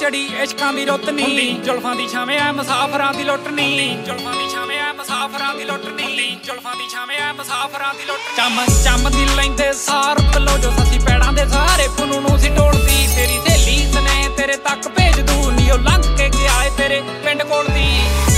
ਚੜੀ ਇਸ਼ਕਾਂ ਦੀ ਰੁੱਤ ਨੀ ਜ਼ੁਲਫਾਂ ਦੀ ਛਾਵੇਂ ਐ ਮੁਸਾਫਰਾਂ ਦੀ ਲੁੱਟ ਨੀ ਜ਼ੁਲਫਾਂ ਦੀ ਛਾਵੇਂ ਐ ਮੁਸਾਫਰਾਂ ਦੀ ਲੁੱਟ ਨੀ ਜ਼ੁਲਫਾਂ ਦੀ ਛਾਵੇਂ ਐ ਮੁਸਾਫਰਾਂ ਦੀ ਲੁੱਟ ਚਮ ਚਮ ਦੀ ਲੈਂਦੇ ਸਾਰ ਪਲੋ ਜੋ ਸੱਸੀ ਪੈੜਾਂ ਦੇ ਸਾਰੇ ਫੁੱਲੂ ਨੂੰ ਸੀ ਟੋਲਦੀ ਤੇਰੀ ਸਹੇਲੀ ਸਨੇ ਤੇਰੇ ਤੱਕ ਭੇਜ ਦੂ ਨੀ ਉਹ ਲੰਘ ਕੇ ਗਿਆ ਏ ਤੇਰੇ ਪਿੰਡ ਕੋਲ ਦੀ